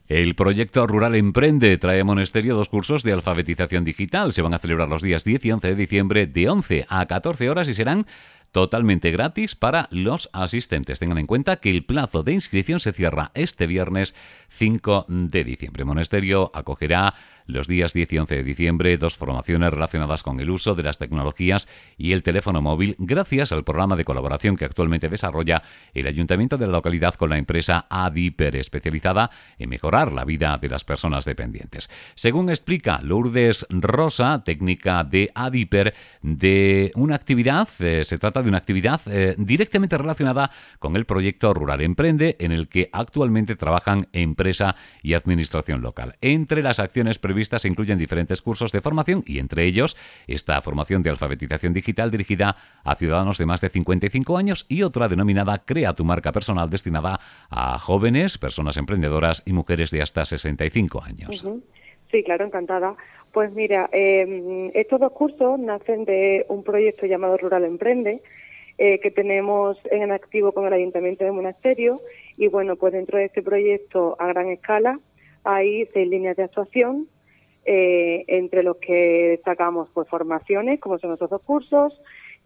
El proyecto Rural Emprende trae a Monesterio 2 cursos de alfabetización digital. Se van a celebrar los días 10 y 11 de diciembre de 11 a 14 horas y serán totalmente gratis para los asistentes. Tengan en cuenta que el plazo de inscripción se cierra este viernes 5 de diciembre. Monesterio acogerá los días 10 y 11 de diciembre 2 formaciones relacionadas con el uso de las tecnologías y el teléfono móvil gracias al programa de colaboración que actualmente desarrolla el Ayuntamiento de la localidad con la empresa Adiper, especializada en mejorar la vida de las personas dependientes. Según explica Lourdes Rosa, técnica de Adiper, de una actividad, se trata de una actividad directamente relacionada con el proyecto Rural Emprende, en el que actualmente trabajan empresa y administración local. Entre las acciones previstas se incluyen diferentes cursos de formación y entre ellos esta formación de alfabetización digital dirigida a ciudadanos de más de 55 años y otra denominada Crea tu marca personal destinada a jóvenes, personas emprendedoras y mujeres de hasta 65 años. Uh-huh. Sí, claro, encantada. Pues mira, estos 2 cursos nacen de un proyecto llamado Rural Emprende, que tenemos en activo con el Ayuntamiento de Monasterio y bueno, pues dentro de este proyecto a gran escala hay 6 líneas de actuación, entre los que destacamos pues formaciones, como son estos 2 cursos,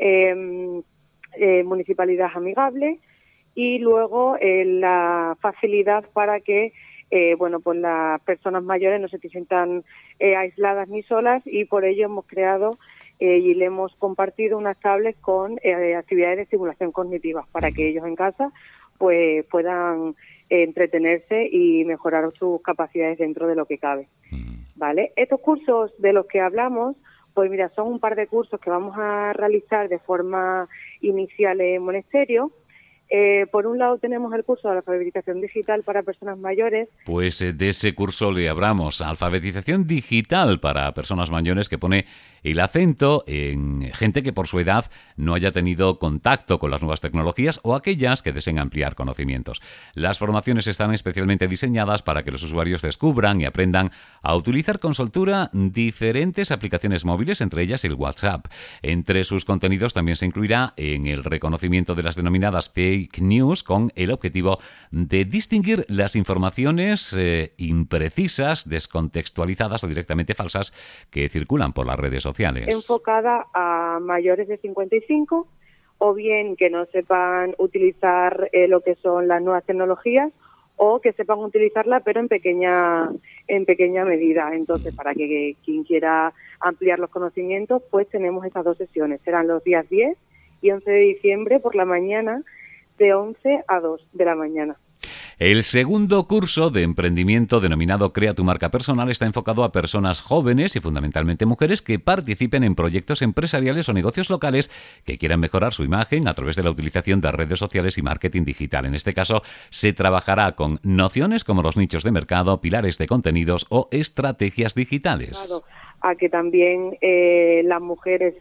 municipalidad amigable y luego la facilidad para que pues las personas mayores no se sientan aisladas ni solas y por ello hemos creado y le hemos compartido unas tablets con actividades de estimulación cognitiva para que ellos en casa pues puedan entretenerse y mejorar sus capacidades dentro de lo que cabe. ¿Vale? Estos cursos de los que hablamos, pues mira, son un par de cursos que vamos a realizar de forma inicial en Monesterio. Por un lado tenemos el curso de alfabetización digital para personas mayores. Pues de ese curso le hablamos, alfabetización digital para personas mayores, que pone el acento en gente que por su edad no haya tenido contacto con las nuevas tecnologías o aquellas que deseen ampliar conocimientos. Las formaciones están especialmente diseñadas para que los usuarios descubran y aprendan a utilizar con soltura diferentes aplicaciones móviles, entre ellas el WhatsApp. Entre sus contenidos también se incluirá en el reconocimiento de las denominadas fake news con el objetivo de distinguir las informaciones imprecisas, descontextualizadas o directamente falsas que circulan por las redes sociales. Enfocada a mayores de 55 o bien que no sepan utilizar lo que son las nuevas tecnologías o que sepan utilizarla pero en pequeña medida. Entonces, para que quien quiera ampliar los conocimientos, pues tenemos estas 2 sesiones. Serán los días 10 y 11 de diciembre por la mañana, de 11 a 2 de la mañana. El segundo curso de emprendimiento denominado Crea tu marca personal está enfocado a personas jóvenes y fundamentalmente mujeres que participen en proyectos empresariales o negocios locales que quieran mejorar su imagen a través de la utilización de redes sociales y marketing digital. En este caso, se trabajará con nociones como los nichos de mercado, pilares de contenidos o estrategias digitales. Claro, a que también las mujeres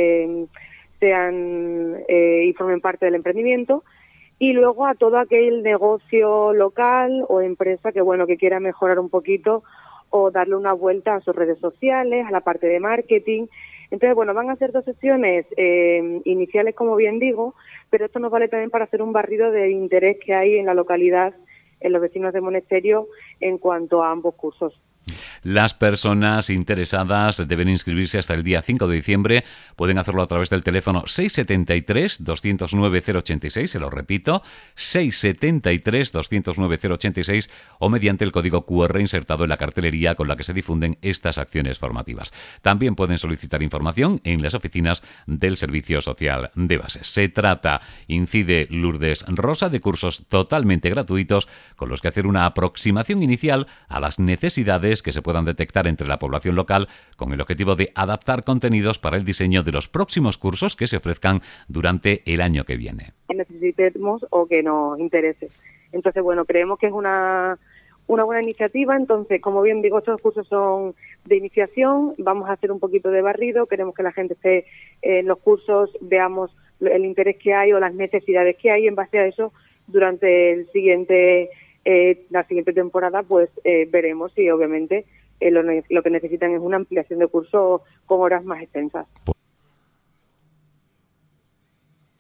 sean y formen parte del emprendimiento. Y luego a todo aquel negocio local o empresa que que quiera mejorar un poquito o darle una vuelta a sus redes sociales, a la parte de marketing. Entonces, van a ser 2 sesiones iniciales, como bien digo, pero esto nos vale también para hacer un barrido de interés que hay en la localidad, en los vecinos de Monesterio, en cuanto a ambos cursos. Las personas interesadas deben inscribirse hasta el día 5 de diciembre. Pueden hacerlo a través del teléfono 673-209-086, se lo repito, 673-209-086 o mediante el código QR insertado en la cartelería con la que se difunden estas acciones formativas. También pueden solicitar información en las oficinas del Servicio Social de Base. Se trata, incide Lourdes Rosa, de cursos totalmente gratuitos con los que hacer una aproximación inicial a las necesidades que se puedan detectar entre la población local con el objetivo de adaptar contenidos para el diseño de los próximos cursos que se ofrezcan durante el año que viene. Que necesitemos o que nos interese. Entonces, creemos que es una buena iniciativa. Entonces, como bien digo, estos cursos son de iniciación, vamos a hacer un poquito de barrido, queremos que la gente esté en los cursos, veamos el interés que hay o las necesidades que hay. En base a eso, durante la siguiente temporada, pues veremos si obviamente lo que necesitan es una ampliación de curso con horas más extensas.